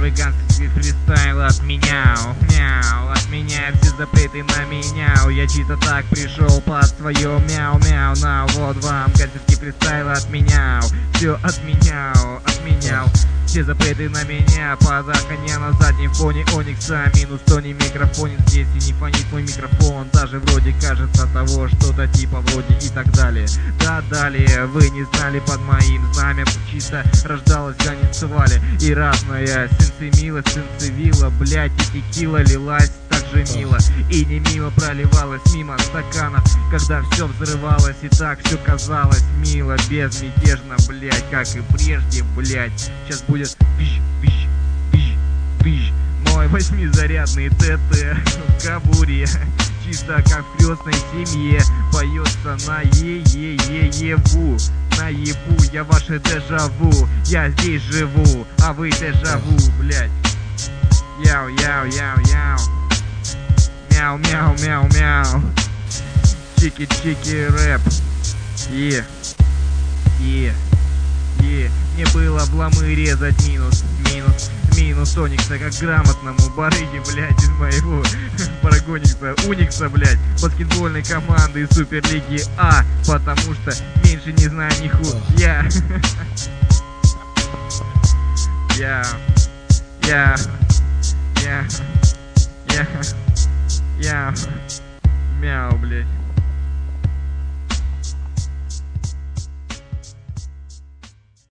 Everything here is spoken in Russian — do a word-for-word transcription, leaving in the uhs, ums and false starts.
Первый гангстер фристайл отменял, мяу, отменяю все запреты на меня. Я чисто так пришел под свое мяу-мяу. На вот вам гангстерский фристайл отменял, все отменял, отменял все запреты на меня. Подоханя на заднем фоне Оникса, минус Тони микрофонит. Здесь и не фонит мой микрофон, даже вроде кажется того, что-то типа вроде и так далее. Да, далее, вы не знали, под моим знамя чисто рождалась ганецевали. И разная сенсимила, сенсивила, блять, и текила лилась так же мило. И не мимо проливалась мимо стаканов, когда все взрывалось и так все казалось мило. Безмятежно, блять, как и прежде, блять. Сейчас будет пищ, пищ, пищ, пищ. Мой восьмизарядный ТТ в кобуре, чисто как в крестной семье, поется на е-е-е-еву. Наебу я ваше дежаву, я здесь живу, а вы дежаву, блять. Яу, яу, яу, яу. Мяу, мяу, мяу, мяу. Чики-чики рэп. Е, е, е. Не было в ломы резать минус, минус, минус Оникса, как грамотному барыге, блядь, из моего парагоникса, Уникса, блядь, баскетбольной команды Суперлиги А, потому что меньше не знаю ни хуя. Я, я, я, я, я, мяу, блядь.